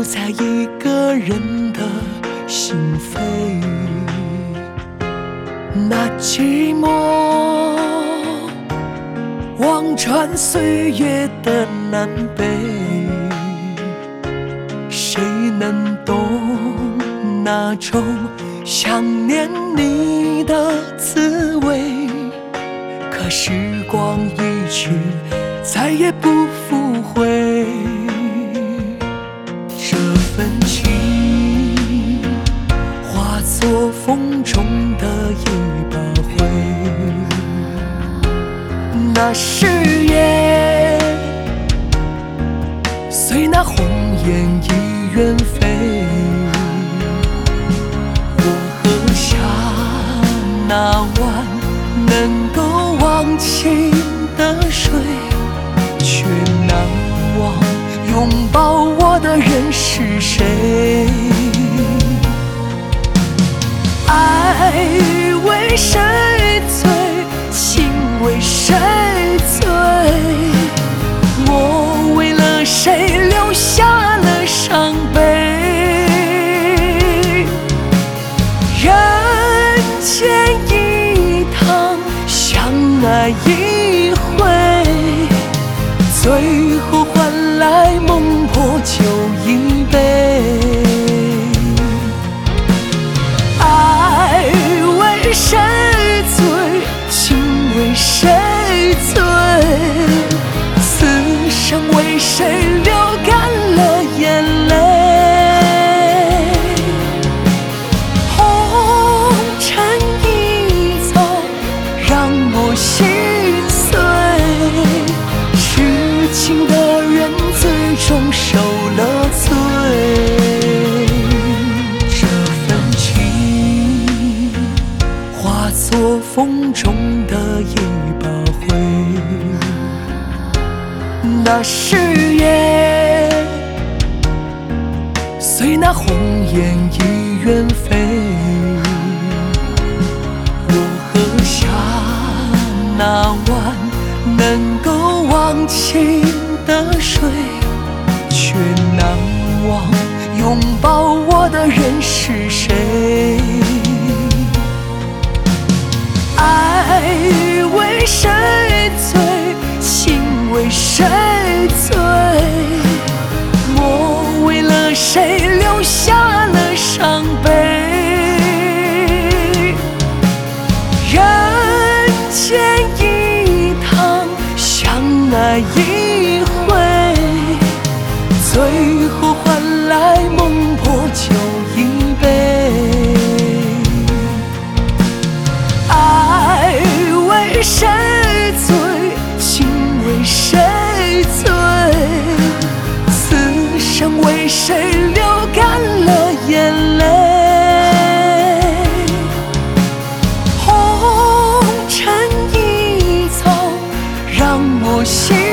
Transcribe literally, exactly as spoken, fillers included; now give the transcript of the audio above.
在一个人的心扉。那寂寞望穿岁月的南北，谁能懂那种想念你的滋味？可时光一去，再也不复回。这份情化作风中的一把灰，那誓言随那红颜已远飞。我喝下那碗能够忘情的水，却难忘拥抱我的人是谁。爱为谁醉，情为谁醉，我为了谁留下了伤悲。人间一趟，相爱一回，最后换来梦破酒一杯。爱为谁醉，情为谁醉，此生为谁流干了眼泪。红尘一遭，让我心碎，痴情的人最终受了罪。这份情化作风中的一把灰，那誓言随那红颜已远飞。我喝下那碗能够忘情的水，却难忘拥抱我的人是谁。爱为谁醉，情为谁醉，我为了谁留下了伤悲。人间一趟，相爱一回，最后换来梦破酒一杯。爱为谁醉，情为谁醉，此生为谁流干了眼泪。红尘一遭，让我心